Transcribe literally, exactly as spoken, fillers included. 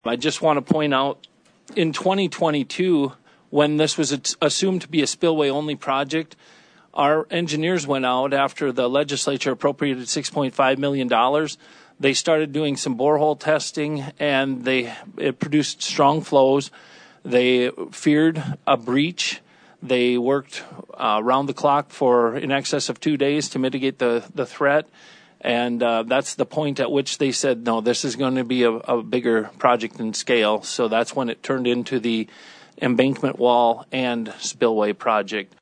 I just want to point out, in twenty twenty-two, when this was assumed to be a spillway-only project, our engineers went out after the legislature appropriated six point five million dollars. They started doing some borehole testing, and they it produced strong flows. They feared a breach. They worked uh, around the clock for in excess of two days to mitigate the, the threat. And uh, that's the point at which they said, no, this is going to be a, a bigger project in scale. So that's when it turned into the embankment wall and spillway project.